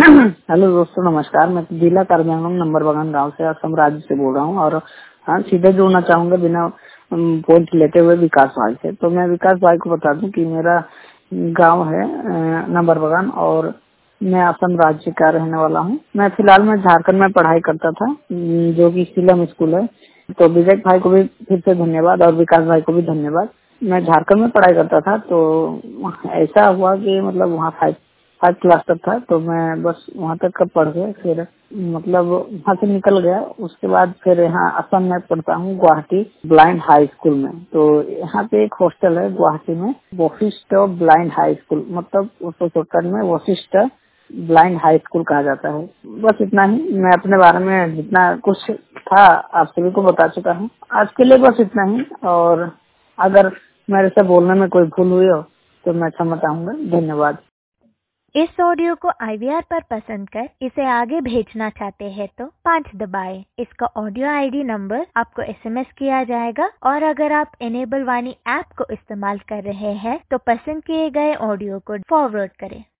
Hello दोस्तों, नमस्कार। मैं जिला कार्यालय नंबर बगान गांव से असम राज्य से बोल रहा हूँ और हाँ, सीधे जुड़ना चाहूंगा बिना पॉइंट लेते हुए विकास भाई से। तो मैं विकास भाई को बता दूं कि मेरा गांव है नंबर बगान और मैं असम राज्य का रहने वाला हूँ। मैं फिलहाल में झारखंड में पढ़ाई करता था, जो कि सीलम स्कूल है। तो विवेक भाई को भी फिर से धन्यवाद और विकास भाई को भी धन्यवाद। मैं झारखंड में पढ़ाई करता था, तो ऐसा हुआ कि मतलब वहाँ फाइव क्लास तक था, तो मैं बस वहाँ तक का पढ़ गया। फिर मतलब वहाँ से निकल गया। उसके बाद फिर यहाँ असम में पढ़ता हूँ, गुवाहाटी ब्लाइंड हाई स्कूल में। तो यहाँ पे एक हॉस्टल है गुवाहाटी में, वशिष्ठ ब्लाइंड हाई स्कूल, मतलब उसको शॉर्टकट में वशिष्ठ ब्लाइंड हाई स्कूल कहा जाता है। बस इतना ही। मैं अपने बारे में जितना कुछ था आप सभी को बता चुका हूँ। आज के लिए बस इतना ही। और अगर मेरे से बोलने में कोई भूल हुई हो तो मैं क्षमा चाहूंगा। धन्यवाद। इस ऑडियो को IVR पर पसंद कर इसे आगे भेजना चाहते हैं तो 5 दबाएं। इसका ऑडियो ID नंबर आपको SMS किया जाएगा और अगर आप इनेबल वाणी ऐप को इस्तेमाल कर रहे हैं तो पसंद किए गए ऑडियो को फॉरवर्ड करें।